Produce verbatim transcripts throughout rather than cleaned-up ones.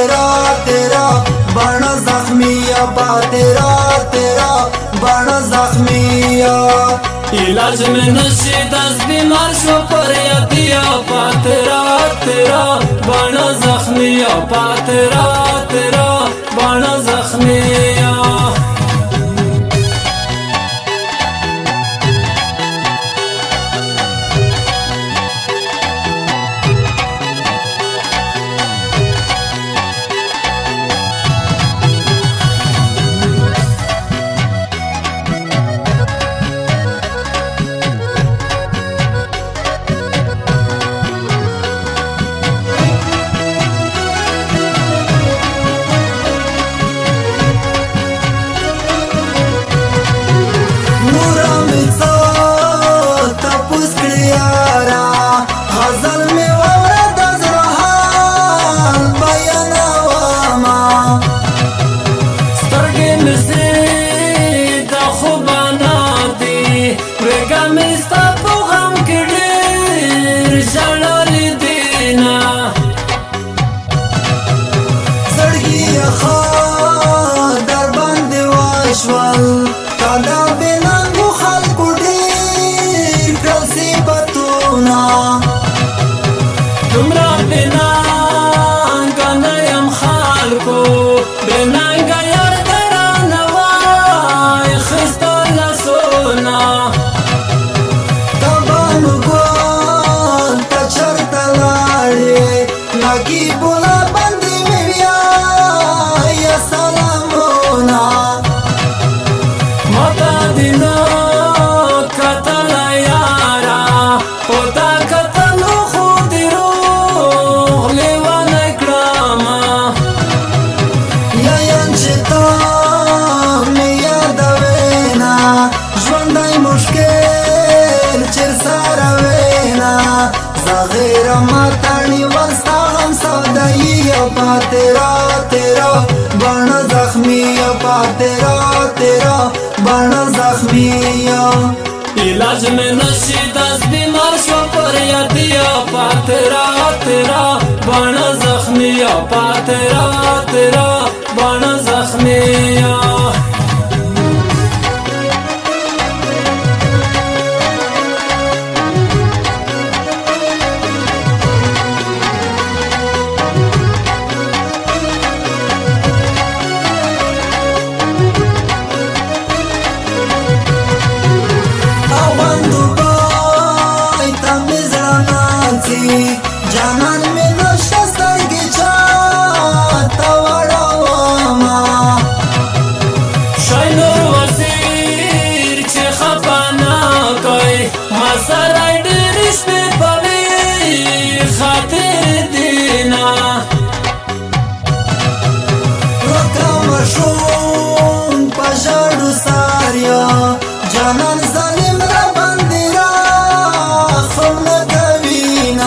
तेरा तेरा बन जख्मिया पा तेरा तेरा बन जख्मिया इलाज में नशे दस बीमार शो पर दिया पा तेरा तेरा बन जख्मिया पा तेरा तेरा बन जख्मिया तुमरा बिना गनयम खालको बिना गयर दरानवाय खिस्तल सोना तबन गोल तचर तलाड़े लगी बोला बंदी मिया या सलामोना मता दिनो कतल यारा पोता غیر ماتانی وستا غم سودایی پا تیرا تیرا بن زخمی پا تیرا تیرا بن زخمی इलाज में नशे दस बीमार शो पर दिया पा तेरा तेरा बन जख्मिया पा तेरा तेरा बन जख्मिया जानन में नशस्तर गिचा तवड़ा वामा शाइनोर वसीर चे खपाना कोई मसराई डिरिश पे पवी खातिर दीना रोका मशून पजाड़ू सारिया जानन जालिम रा बंदिरा खुम कवीना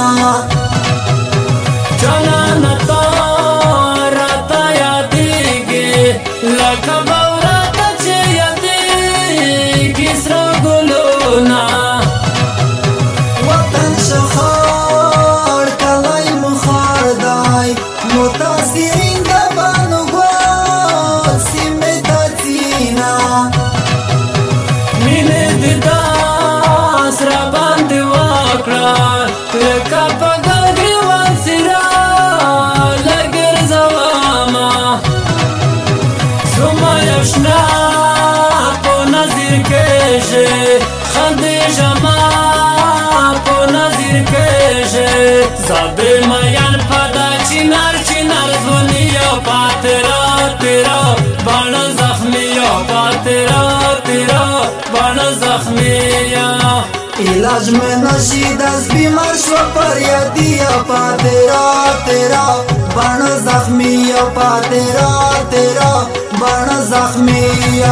ज़ादे मयान पदा चिनार चिनार ज़ुनिया पा तेरा तेरा बन ज़ख्मिया पा तेरा तेरा बन ज़ख्मिया इलाज में नशी दस बीमार शो पर दिया पा तेरा तेरा बन जख्मिया पा तेरा तेरा बन जख्मिया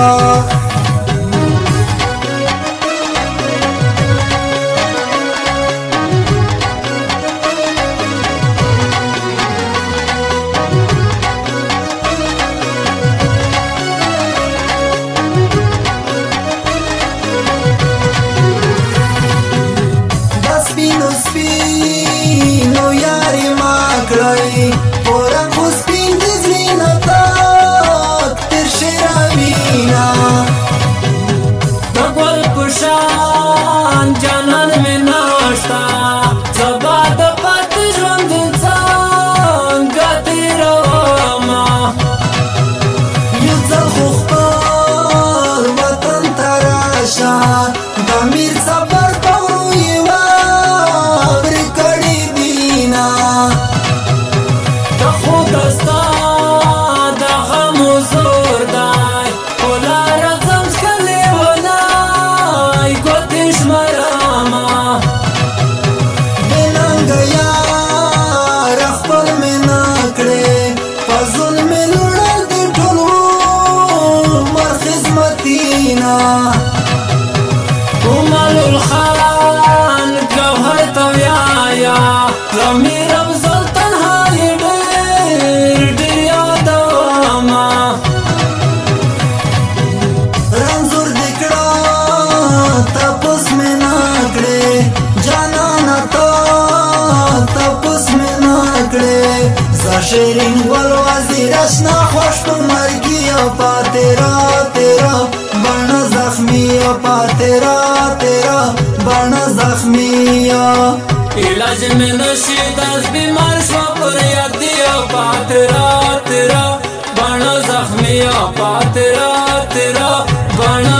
Spino, spino, iar e maclai, ora cu spin شیرین گل وزیر اشنا خوش په مرګي اپا تیرا تیرا بڼ زخمی اپا تیرا تیرا بڼ زخمی علاج میں نشی دس بیمار شو پر یادی اپا تیرا تیرا بڼ زخمی اپا تیرا تیرا بڼ